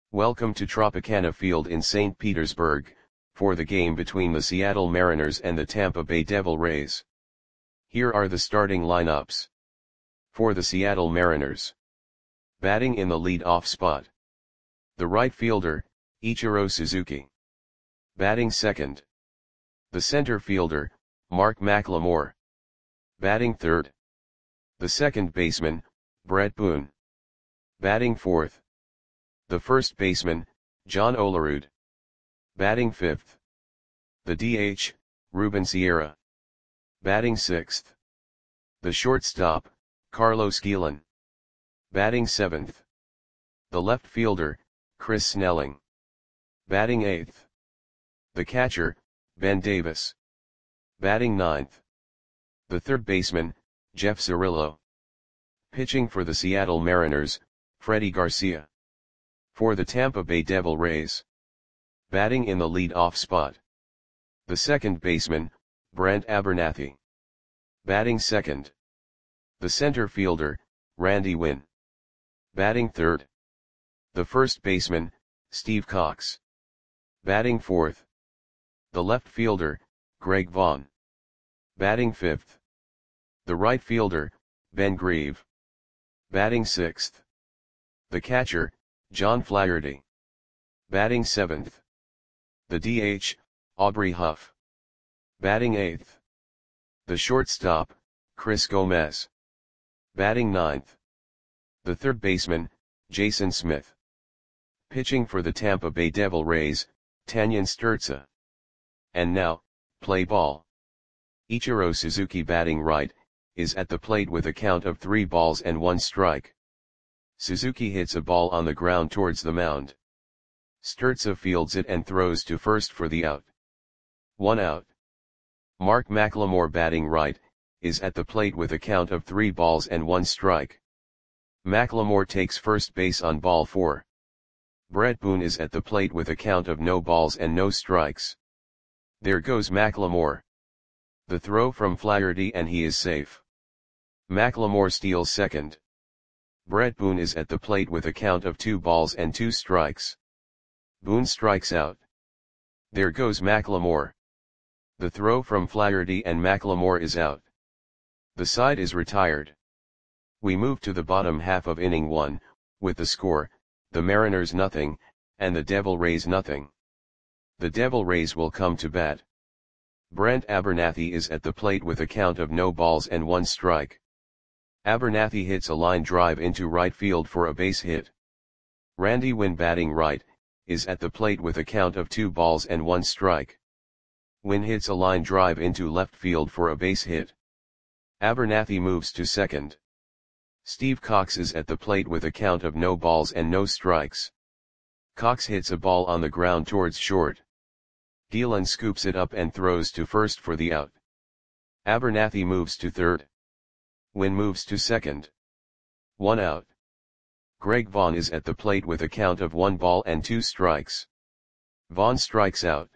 Welcome to Tropicana Field in St. Petersburg, for the game between the Seattle Mariners and the Tampa Bay Devil Rays. Here are the starting lineups. For the Seattle Mariners. Batting in the lead-off spot. The right fielder, Ichiro Suzuki. Batting second. The center fielder, Mark McLemore. Batting third. The second baseman, Bret Boone. Batting fourth. The first baseman, John Olerud. Batting fifth. The DH, Ruben Sierra. Batting sixth. The shortstop, Carlos Guillen. Batting seventh. The left fielder, Chris Snelling. Batting eighth. The catcher, Ben Davis. Batting ninth. The third baseman, Jeff Cirillo. Pitching for the Seattle Mariners, Freddie Garcia. For the Tampa Bay Devil Rays. Batting in the lead-off spot. The second baseman, Brent Abernathy. Batting second. The center fielder, Randy Winn. Batting third. The first baseman, Steve Cox. Batting fourth. The left fielder, Greg Vaughn. Batting fifth. The right fielder, Ben Grieve. Batting sixth. The catcher, John Flaherty. Batting seventh. The DH, Aubrey Huff. Batting eighth. The shortstop, Chris Gomez. Batting ninth. The third baseman, Jason Smith. Pitching for the Tampa Bay Devil Rays, Tanyan Sturtza. And now, play ball. Ichiro Suzuki batting right, is at the plate with a count of 3 balls and 1 strike. Suzuki hits a ball on the ground towards the mound. Sturtza fields it and throws to first for the out. 1 out. Mark McLemore batting right, is at the plate with a count of 3 balls and 1 strike. McLemore takes first base on ball 4. Bret Boone is at the plate with a count of no balls and no strikes. There goes McLemore. The throw from Flaherty and he is safe. McLemore steals second. Bret Boone is at the plate with a count of 2 balls and 2 strikes. Boone strikes out. There goes McLemore. The throw from Flaherty and McLemore is out. The side is retired. We move to the bottom half of inning 1, with the score, the Mariners nothing, and the Devil Rays nothing. The Devil Rays will come to bat. Brent Abernathy is at the plate with a count of no balls and 1 strike. Abernathy hits a line drive into right field for a base hit. Randy Winn batting right, is at the plate with a count of 2 balls and 1 strike. Winn hits a line drive into left field for a base hit. Abernathy moves to second. Steve Cox is at the plate with a count of no balls and no strikes. Cox hits a ball on the ground towards short. Guillen scoops it up and throws to first for the out. Abernathy moves to third. Winn moves to second. 1 out. Greg Vaughn is at the plate with a count of 1 ball and 2 strikes. Vaughn strikes out.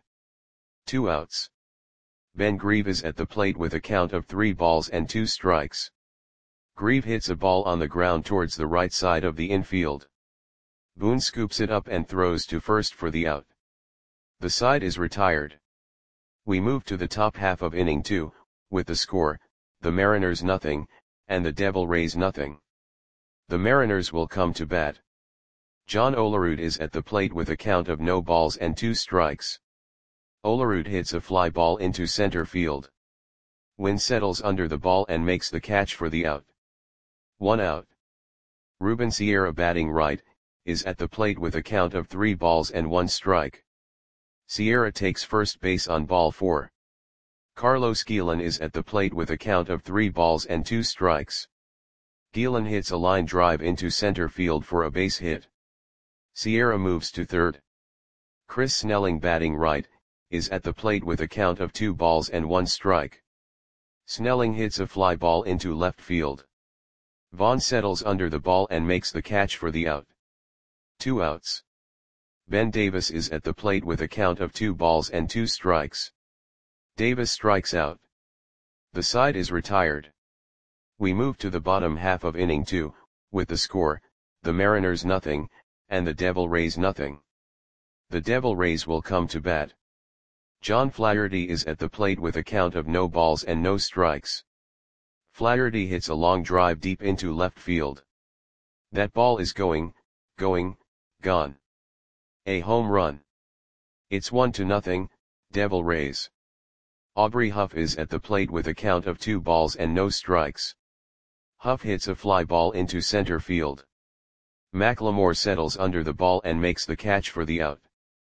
2 outs. Ben Grieve is at the plate with a count of 3 balls and 2 strikes. Grieve hits a ball on the ground towards the right side of the infield. Boone scoops it up and throws to first for the out. The side is retired. We move to the top half of inning 2, with the score, the Mariners nothing, and the Devil Rays nothing. The Mariners will come to bat. John Olerud is at the plate with a count of no balls and 2 strikes. Olerud hits a fly ball into center field. Winn settles under the ball and makes the catch for the out. 1 out. Ruben Sierra batting right, is at the plate with a count of 3 balls and 1 strike. Sierra takes first base on ball 4. Carlos Guillen is at the plate with a count of 3 balls and 2 strikes. Guillen hits a line drive into center field for a base hit. Sierra moves to third. Chris Snelling batting right, is at the plate with a count of 2 balls and 1 strike. Snelling hits a fly ball into left field. Vaughn settles under the ball and makes the catch for the out. 2 outs. Ben Davis is at the plate with a count of 2 balls and 2 strikes. Davis strikes out. The side is retired. We move to the bottom half of inning 2, with the score, the Mariners nothing, and the Devil Rays nothing. The Devil Rays will come to bat. John Flaherty is at the plate with a count of no balls and no strikes. Flaherty hits a long drive deep into left field. That ball is going, gone. A home run. It's 1-0, Devil Rays. Aubrey Huff is at the plate with a count of 2 balls and no strikes. Huff hits a fly ball into center field. McLemore settles under the ball and makes the catch for the out.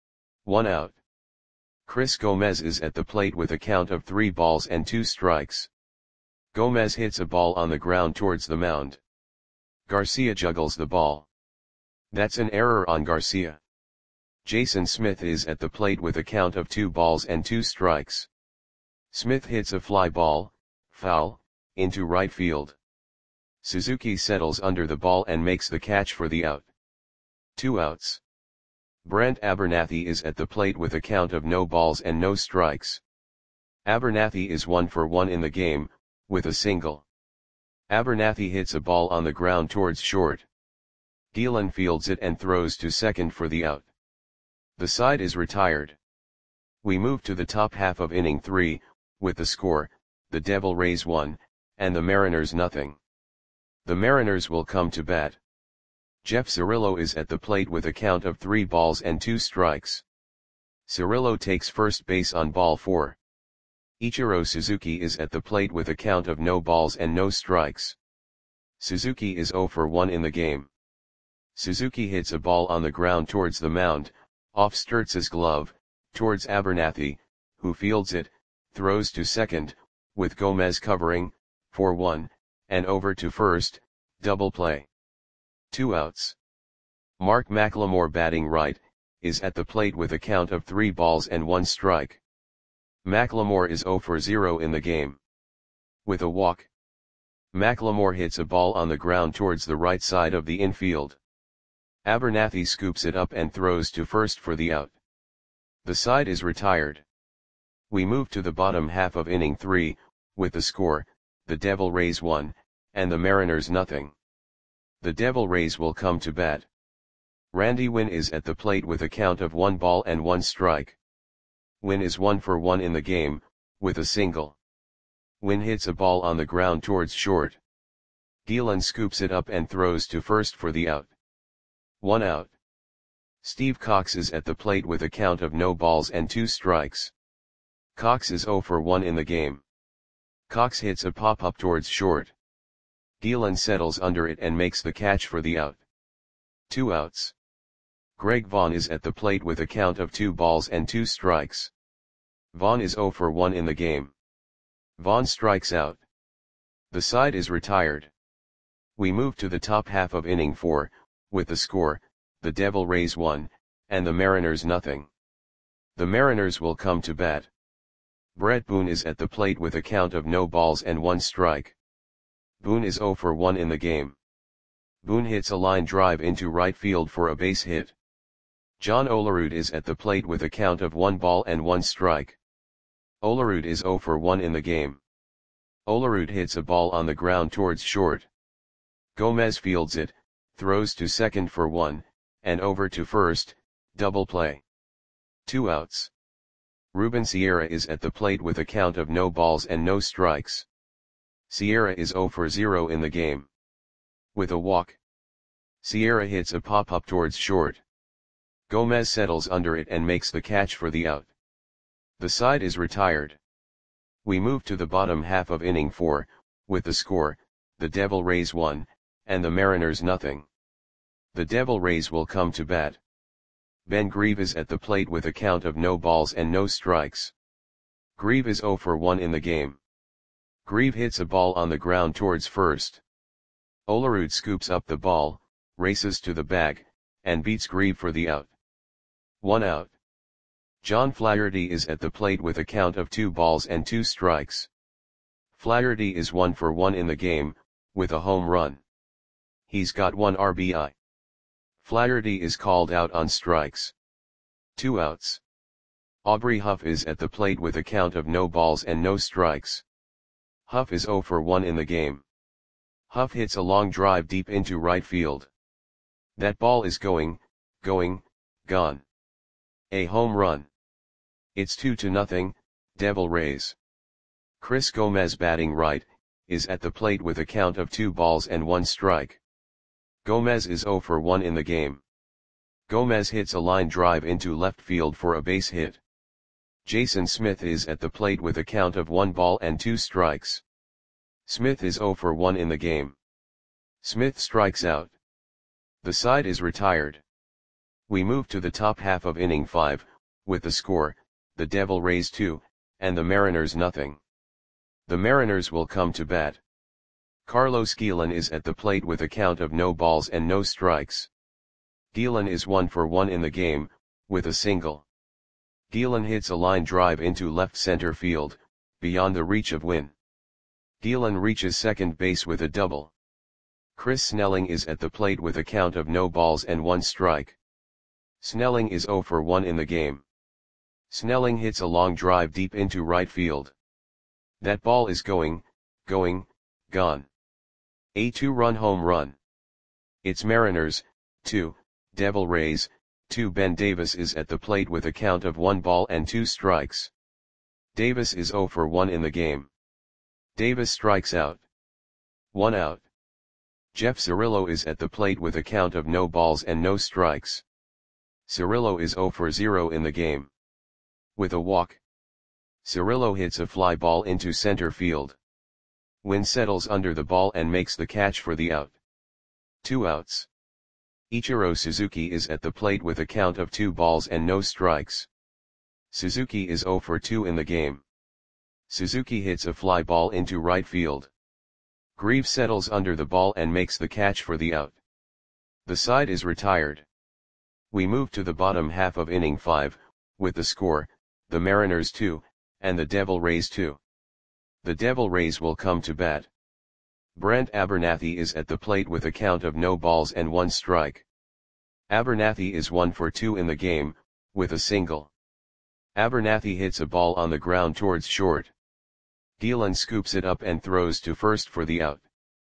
1 out. Chris Gomez is at the plate with a count of 3 balls and 2 strikes. Gomez hits a ball on the ground towards the mound. Garcia juggles the ball. That's an error on Garcia. Jason Smith is at the plate with a count of 2 balls and 2 strikes. Smith hits a fly ball, foul, into right field. Suzuki settles under the ball and makes the catch for the out. 2 outs. Brent Abernathy is at the plate with a count of no balls and no strikes. Abernathy is 1 for 1 in the game, with a single. Abernathy hits a ball on the ground towards short. Gielan fields it and throws to second for the out. The side is retired. We move to the top half of inning 3, with the score, the Devil Rays 1, and the Mariners nothing. The Mariners will come to bat. Jeff Cirillo is at the plate with a count of 3 balls and 2 strikes. Cirillo takes first base on ball 4. Ichiro Suzuki is at the plate with a count of no balls and no strikes. Suzuki is 0 for 1 in the game. Suzuki hits a ball on the ground towards the mound, off Sturtz's glove, towards Abernathy, who fields it, throws to second, with Gomez covering, 4-1, and over to first, double play. 2 outs. Mark McLemore batting right, is at the plate with a count of 3 balls and 1 strike. McLemore is 0 for 0 in the game. With a walk. McLemore hits a ball on the ground towards the right side of the infield. Abernathy scoops it up and throws to first for the out. The side is retired. We move to the bottom half of inning 3, with the score, the Devil Rays 1, and the Mariners nothing. The Devil Rays will come to bat. Randy Winn is at the plate with a count of 1 ball and 1 strike. Winn is 1 for 1 in the game, with a single. Winn hits a ball on the ground towards short. Gielan scoops it up and throws to first for the out. 1 out. Steve Cox is at the plate with a count of no balls and 2 strikes. Cox is 0 for 1 in the game. Cox hits a pop-up towards short. Gielan settles under it and makes the catch for the out. 2 outs. Greg Vaughn is at the plate with a count of 2 balls and 2 strikes. Vaughn is 0 for 1 in the game. Vaughn strikes out. The side is retired. We move to the top half of inning 4, with the score, the Devil Rays 1, and the Mariners nothing. The Mariners will come to bat. Brett Boone is at the plate with a count of no balls and 1 strike. Boone is 0 for 1 in the game. Boone hits a line drive into right field for a base hit. John Olerud is at the plate with a count of 1 ball and 1 strike. Olerud is 0 for 1 in the game. Olerud hits a ball on the ground towards short. Gomez fields it, throws to second for 1, and over to first, double play. 2 outs. Ruben Sierra is at the plate with a count of no balls and no strikes. Sierra is 0 for 0 in the game. With a walk. Sierra hits a pop-up towards short. Gomez settles under it and makes the catch for the out. The side is retired. We move to the bottom half of inning 4, with the score, the Devil Rays 1, and the Mariners nothing. The Devil Rays will come to bat. Ben Grieve is at the plate with a count of no balls and no strikes. Grieve is 0 for 1 in the game. Grieve hits a ball on the ground towards first. Olerud scoops up the ball, races to the bag, and beats Grieve for the out. 1 out. John Flaherty is at the plate with a count of 2 balls and 2 strikes. Flaherty is 1 for 1 in the game, with a home run. He's got 1 RBI. Flaherty is called out on strikes. 2 outs. Aubrey Huff is at the plate with a count of no balls and no strikes. Huff is 0 for 1 in the game. Huff hits a long drive deep into right field. That ball is going, going, gone. A home run. It's 2-0, Devil Rays. Chris Gomez batting right, is at the plate with a count of 2 balls and 1 strike. Gomez is 0 for 1 in the game. Gomez hits a line drive into left field for a base hit. Jason Smith is at the plate with a count of 1 ball and 2 strikes. Smith is 0 for 1 in the game. Smith strikes out. The side is retired. We move to the top half of inning 5, with the score, the Devil Rays 2, and the Mariners nothing. The Mariners will come to bat. Carlos Guillen is at the plate with a count of no balls and no strikes. Guillen is 1 for 1 in the game, with a single. Guillen hits a line drive into left center field, beyond the reach of Winn. Guillen reaches second base with a double. Chris Snelling is at the plate with a count of no balls and 1 strike. Snelling is 0 for 1 in the game. Snelling hits a long drive deep into right field. That ball is going, gone. A 2-run home run. It's Mariners, 2, Devil Rays, 2. Ben Davis is at the plate with a count of 1 ball and 2 strikes. Davis is 0 for 1 in the game. Davis strikes out. 1 out. Jeff Cirillo is at the plate with a count of no balls and no strikes. Cirillo is 0 for 0 in the game. With a walk. Cirillo hits a fly ball into center field. Winn settles under the ball and makes the catch for the out. 2 outs. Ichiro Suzuki is at the plate with a count of 2 balls and no strikes. Suzuki is 0 for 2 in the game. Suzuki hits a fly ball into right field. Grieve settles under the ball and makes the catch for the out. The side is retired. We move to the bottom half of inning 5, with the score, the Mariners 2, and the Devil Rays 2. The Devil Rays will come to bat. Brent Abernathy is at the plate with a count of no balls and 1 strike. Abernathy is 1 for 2 in the game, with a single. Abernathy hits a ball on the ground towards short. Guillen scoops it up and throws to first for the out.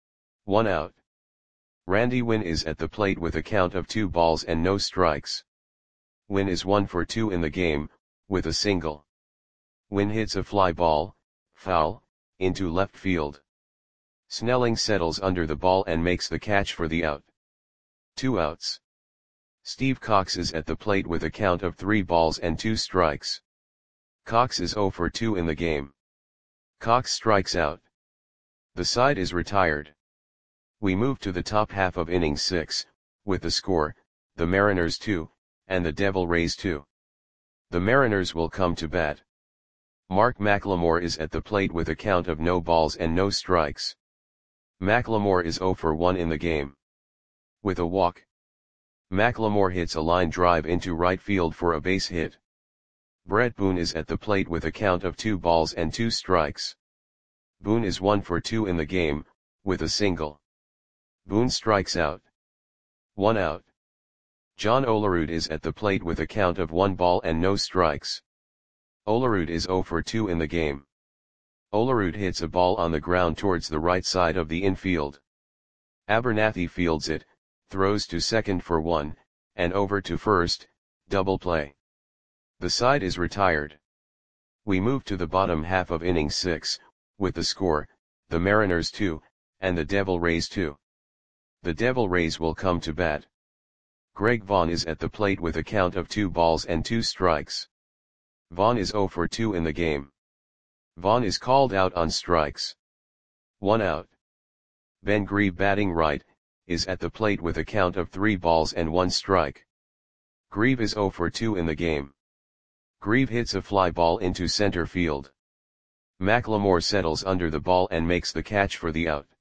1 out. Randy Winn is at the plate with a count of 2 balls and no strikes. Winn is 1 for 2 in the game, with a single. Winn hits a fly ball, foul, into left field. Snelling settles under the ball and makes the catch for the out. 2 outs. Steve Cox is at the plate with a count of 3 balls and 2 strikes. Cox is 0 for 2 in the game. Cox strikes out. The side is retired. We move to the top half of inning 6, with the score, the Mariners 2, and the Devil Rays 2. The Mariners will come to bat. Mark McLemore is at the plate with a count of no balls and no strikes. McLemore is 0 for 1 in the game. With a walk. McLemore hits a line drive into right field for a base hit. Brett Boone is at the plate with a count of 2 balls and 2 strikes. Boone is 1 for 2 in the game, with a single. Boone strikes out. 1 out. John Olerud is at the plate with a count of 1 ball and no strikes. Olerud is 0 for 2 in the game. Olerud hits a ball on the ground towards the right side of the infield. Abernathy fields it, throws to second for 1, and over to first, double play. The side is retired. We move to the bottom half of inning 6, with the score, the Mariners 2, and the Devil Rays 2. The Devil Rays will come to bat. Greg Vaughn is at the plate with a count of 2 balls and 2 strikes. Vaughn is 0 for 2 in the game. Vaughn is called out on strikes. 1 out. Ben Grieve batting right, is at the plate with a count of 3 balls and 1 strike. Grieve is 0 for 2 in the game. Grieve hits a fly ball into center field. McLemore settles under the ball and makes the catch for the out.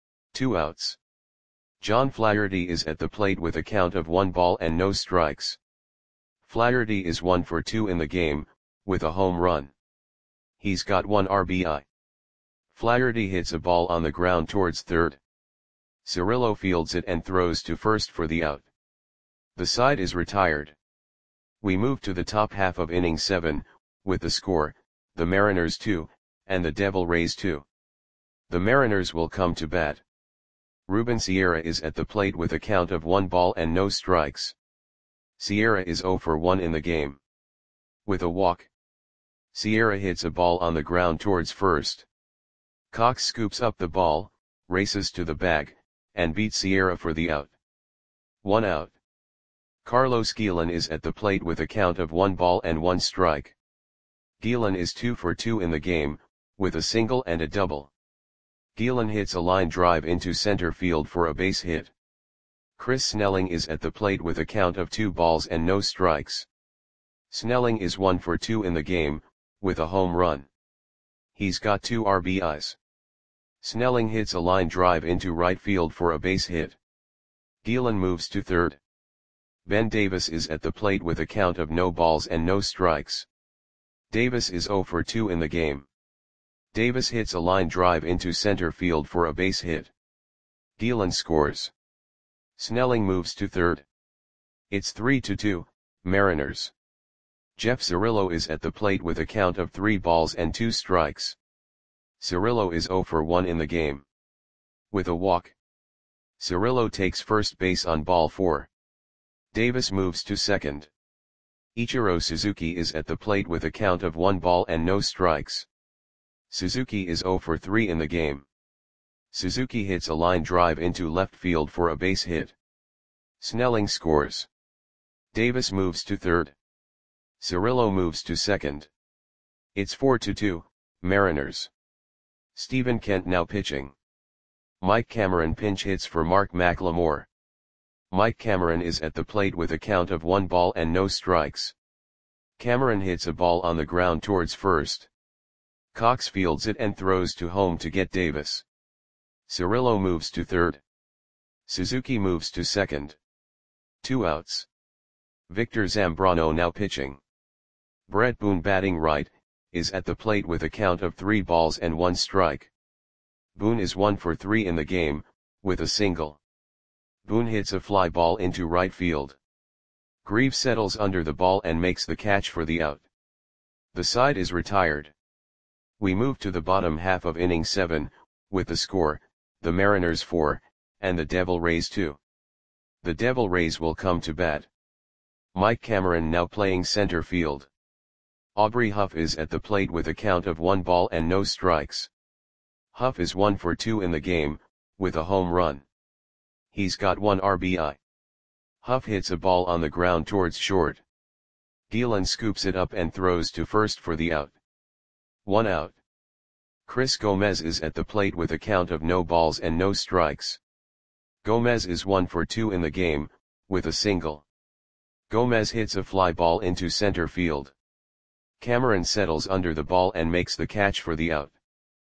2 outs. John Flaherty is at the plate with a count of 1 ball and no strikes. Flaherty is 1 for 2 in the game, with a home run. He's got 1 RBI. Flaherty hits a ball on the ground towards third. Cirillo fields it and throws to first for the out. The side is retired. We move to the top half of inning 7, with the score, the Mariners 2, and the Devil Rays 2. The Mariners will come to bat. Ruben Sierra is at the plate with a count of 1 ball and no strikes. Sierra is 0 for 1 in the game. With a walk, Sierra hits a ball on the ground towards first. Cox scoops up the ball, races to the bag, and beats Sierra for the out. 1 out. Carlos Guillen is at the plate with a count of 1 ball and 1 strike. Guillen is 2 for 2 in the game, with a single and a double. Guillen hits a line drive into center field for a base hit. Chris Snelling is at the plate with a count of 2 balls and no strikes. Snelling is 1 for 2 in the game, with a home run. He's got 2 RBIs. Snelling hits a line drive into right field for a base hit. Guillen moves to third. Ben Davis is at the plate with a count of no balls and no strikes. Davis is 0 for 2 in the game. Davis hits a line drive into center field for a base hit. Guillen scores. Snelling moves to third. It's 3-2, Mariners. Jeff Cirillo is at the plate with a count of 3 balls and 2 strikes. Cirillo is 0 for 1 in the game. With a walk, Cirillo takes first base on ball 4. Davis moves to second. Ichiro Suzuki is at the plate with a count of 1 ball and no strikes. Suzuki is 0 for 3 in the game. Suzuki hits a line drive into left field for a base hit. Snelling scores. Davis moves to third. Cirillo moves to second. It's 4-2, Mariners. Stephen Kent now pitching. Mike Cameron pinch hits for Mark McLemore. Mike Cameron is at the plate with a count of 1 ball and no strikes. Cameron hits a ball on the ground towards first. Cox fields it and throws to home to get Davis. Cirillo moves to third. Suzuki moves to second. 2 outs. Victor Zambrano now pitching. Brett Boone batting right, is at the plate with a count of 3 balls and 1 strike. Boone is 1 for 3 in the game, with a single. Boone hits a fly ball into right field. Greaves settles under the ball and makes the catch for the out. The side is retired. We move to the bottom half of inning 7, with the score, the Mariners 4, and the Devil Rays 2. The Devil Rays will come to bat. Mike Cameron now playing center field. Aubrey Huff is at the plate with a count of 1 ball and no strikes. Huff is 1 for 2 in the game, with a home run. He's got 1 RBI. Huff hits a ball on the ground towards short. Guillen scoops it up and throws to first for the out. 1 out. Chris Gomez is at the plate with a count of no balls and no strikes. Gomez is 1 for 2 in the game, with a single. Gomez hits a fly ball into center field. Cameron settles under the ball and makes the catch for the out.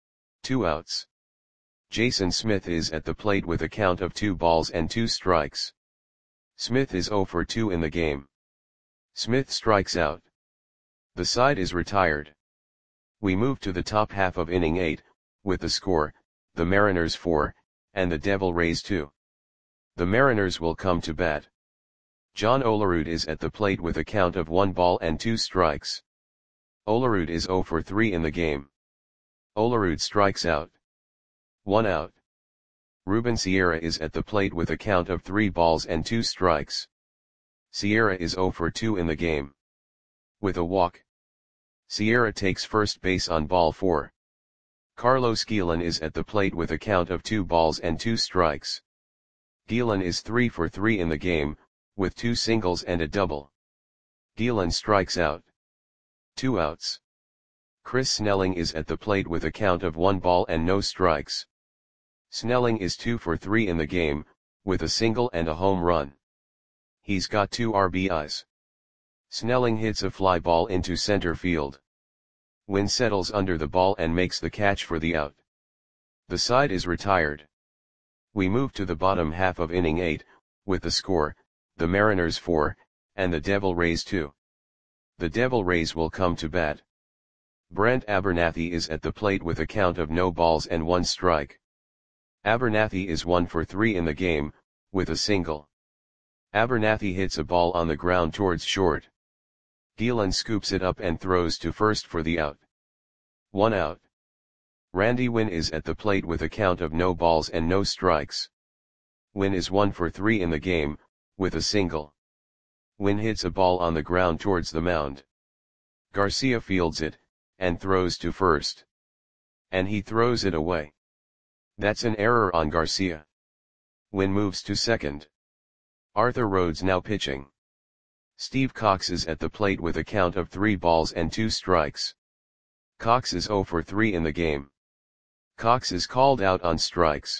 2 outs. Jason Smith is at the plate with a count of 2 balls and 2 strikes. Smith is 0 for 2 in the game. Smith strikes out. The side is retired. We move to the top half of inning 8, with the score, the Mariners 4, and the Devil Rays 2. The Mariners will come to bat. John Olerud is at the plate with a count of 1 ball and 2 strikes. Olerud is 0 for 3 in the game. Olerud strikes out. 1 out. Ruben Sierra is at the plate with a count of 3 balls and 2 strikes. Sierra is 0 for 2 in the game. With a walk, Sierra takes first base on ball 4. Carlos Guillen is at the plate with a count of 2 balls and 2 strikes. Guillen is 3 for 3 in the game, with 2 singles and a double. Guillen strikes out. 2 outs. Chris Snelling is at the plate with a count of 1 ball and no strikes. Snelling is 2 for 3 in the game, with a single and a home run. He's got 2 RBIs. Snelling hits a fly ball into center field. Wynn settles under the ball and makes the catch for the out. The side is retired. We move to the bottom half of inning 8, with the score, the Mariners 4, and the Devil Rays 2. The Devil Rays will come to bat. Brent Abernathy is at the plate with a count of no balls and 1 strike. Abernathy is 1 for 3 in the game, with a single. Abernathy hits a ball on the ground towards short. Guillen scoops it up and throws to first for the out. 1 out. Randy Wynn is at the plate with a count of no balls and no strikes. Wynn is 1 for 3 in the game, with a single. Wynn hits a ball on the ground towards the mound. Garcia fields it, and throws to first. And he throws it away. That's an error on Garcia. Wynn moves to second. Arthur Rhodes now pitching. Steve Cox is at the plate with a count of 3 balls and 2 strikes. Cox is 0 for 3 in the game. Cox is called out on strikes.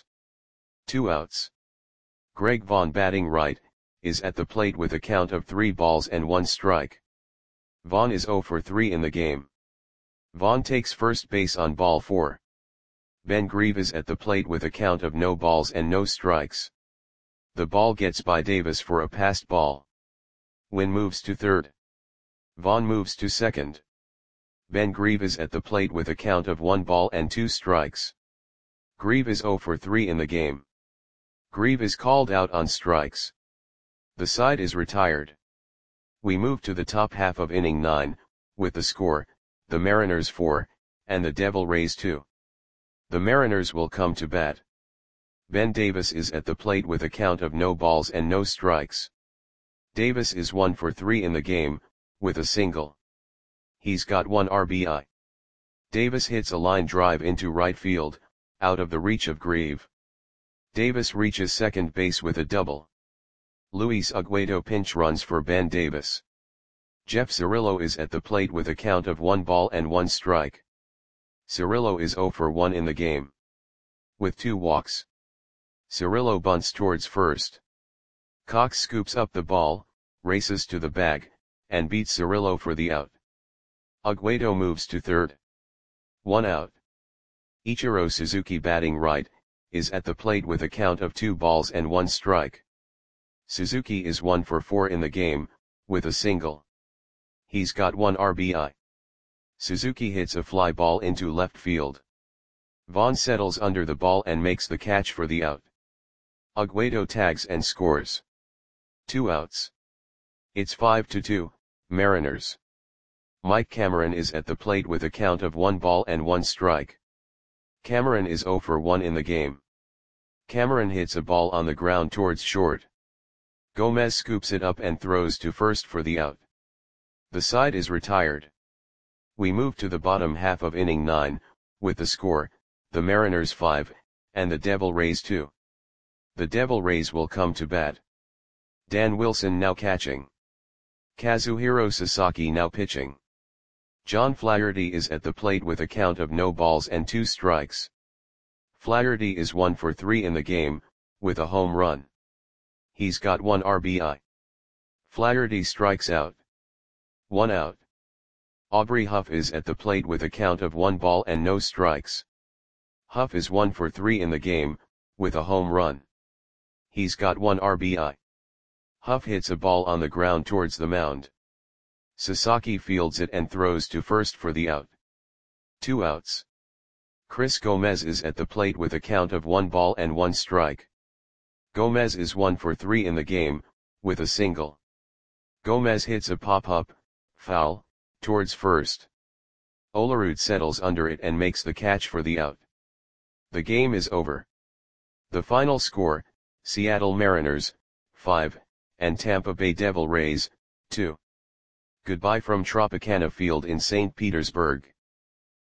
2 outs. Greg Vaughn batting right, is at the plate with a count of 3 balls and 1 strike. Vaughn is 0 for 3 in the game. Vaughn takes first base on ball 4. Ben Grieve is at the plate with a count of no balls and no strikes. The ball gets by Davis for a passed ball. Wynn moves to third. Vaughn moves to second. Ben Grieve is at the plate with a count of 1 ball and 2 strikes. Grieve is 0 for 3 in the game. Grieve is called out on strikes. The side is retired. We move to the top half of inning 9, with the score, the Mariners 4, and the Devil Rays 2. The Mariners will come to bat. Ben Davis is at the plate with a count of no balls and no strikes. Davis is 1 for 3 in the game, with a single. He's got 1 RBI. Davis hits a line drive into right field, out of the reach of Grieve. Davis reaches second base with a double. Luis Aguedo pinch runs for Ben Davis. Jeff Cirillo is at the plate with a count of 1 ball and 1 strike. Cirillo is 0 for 1 in the game. With 2 walks. Cirillo bunts towards first. Cox scoops up the ball, races to the bag, and beats Cirillo for the out. Aguedo moves to third. 1 out. Ichiro Suzuki batting right, is at the plate with a count of 2 balls and 1 strike. Suzuki is 1 for 4 in the game, with a single. He's got 1 RBI. Suzuki hits a fly ball into left field. Vaughn settles under the ball and makes the catch for the out. Aguedo tags and scores. 2 outs. It's 5-2, Mariners. Mike Cameron is at the plate with a count of 1 ball and 1 strike. Cameron is 0 for 1 in the game. Cameron hits a ball on the ground towards short. Gomez scoops it up and throws to first for the out. The side is retired. We move to the bottom half of inning 9, with the score, the Mariners 5, and the Devil Rays 2. The Devil Rays will come to bat. Dan Wilson now catching. Kazuhiro Sasaki now pitching. John Flaherty is at the plate with a count of no balls and 2 strikes. Flaherty is 1 for 3 in the game, with a home run. He's got 1 RBI. Flaherty strikes out. 1 out. Aubrey Huff is at the plate with a count of 1 ball and no strikes. Huff is 1 for 3 in the game, with a home run. He's got 1 RBI. Huff hits a ball on the ground towards the mound. Sasaki fields it and throws to first for the out. 2 outs. Chris Gomez is at the plate with a count of 1 ball and 1 strike. Gomez is 1 for 3 in the game, with a single. Gomez hits a pop-up, foul, towards first. Olerud settles under it and makes the catch for the out. The game is over. The final score, Seattle Mariners, 5, and Tampa Bay Devil Rays, 2. Goodbye from Tropicana Field in St. Petersburg.